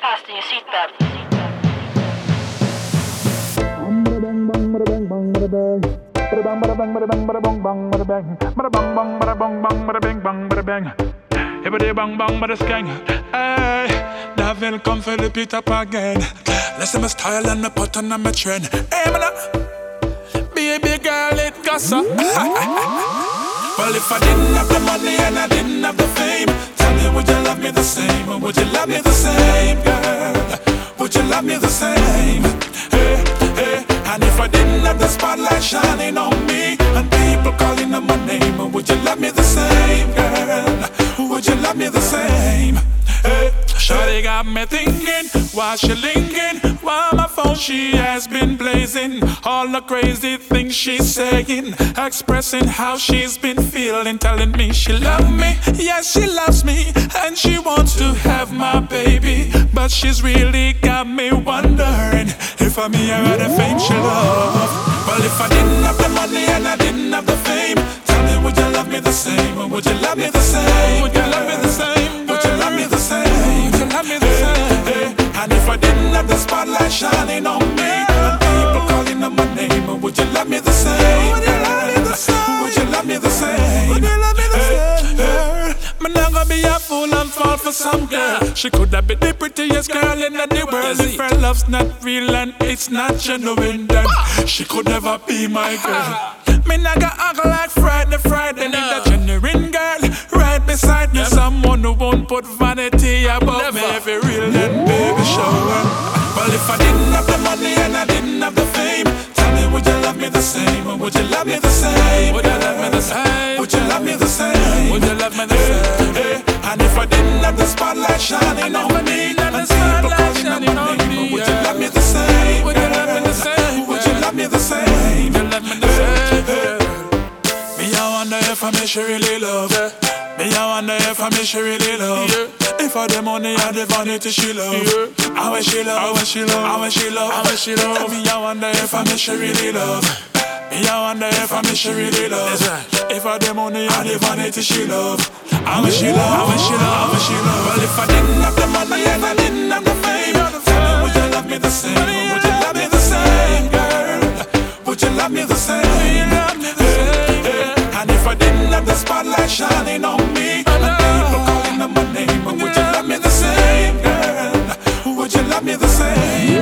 fasten your seatbelt. Bada bang bang bada bang bang bada bang. Bada bang bada bang bada bang bada bang bang bada bang. Bada bang bang bada bang bang bada bang bang bada bang. Everybody bang bang bada skang. Hey, la ville come for the beat up again. Listen my style and my pattern and my trend. Hey man, baby girl it gossa. Well if I didn't have the money and I didn't have the fame, tell me would you love me the same or would you love me the same, girl? Would you love me the same? Hey, hey. And if I didn't have the spotlight shining on me and people calling on my name, would you love me the same, girl? Would you love me the same? Hey, shawty got me thinking, why she linking? Why my phone she has been blazing? All the crazy things she's saying, expressing how she's been feeling, telling me she loves me, yes she loves me, and she wants to have my baby. But she's really got me wondering if I'm me or the fame she love. Well if I didn't have the money and I didn't have the fame, tell me would you love me the same or would you love me the same? Would you love me the same? Would you love me the same? Would you love me the same? Hey, hey. And if I didn't have the spotlight shining on me and people calling on my name, would you love me the same? Would you love me the same? Would you love me the same? Would you love me the same? Hey, I'm not gonna be a fool and fall for some girl. She could have been the prettiest girl in the world. If her love's not real and it's not genuine, then she could never be my girl. Me not gonna act like Friday, need a genuine girl right beside me. Someone who won't put vanity above me. If it real, then baby show her. Well if I didn't have the money and I didn't have the fame, tell me would you love me the same or would you love me the same? Would you love me the same? Would you love me the same? Would you love me the same? Hey, hey. And if I didn't have the spotlight shining on me and people calling on my name, would you love me the same? Would you love me the same? Would you love me the same? Would you love me the same? Me I wonder if I miss she really love. Me I wonder if I miss she really love. If I the money or the vanity she love. How will she love? How will she love? How will she love? How will she love? Me I wonder if I miss she really love. Me I wonder if I miss she really love. If I the money or the vanity she love. How will she love? How will she love? How will she love? Well if I didn't have the money and I didn't have the fame, tell me would you love me the same? Would you love me the same, girl? Would you love me the same? And if I didn't have the spotlight shining on me and people calling on my name, would you love me the same, girl? Would you love me the same?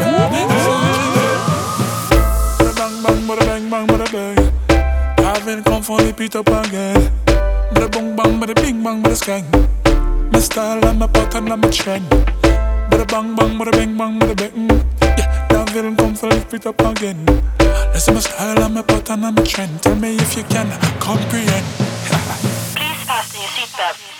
Bada bang bang bada bang bang bada bang. I've come for the beat up again. Bada bang bang bada bing bang bada skang. My style and my pattern and my trend. Bada bang bang bada bing bang bada bang. Yeah, I've come for the beat up again. Listen my style and my pattern and my trend. Tell me if you can comprehend. Please fasten your seatbelt.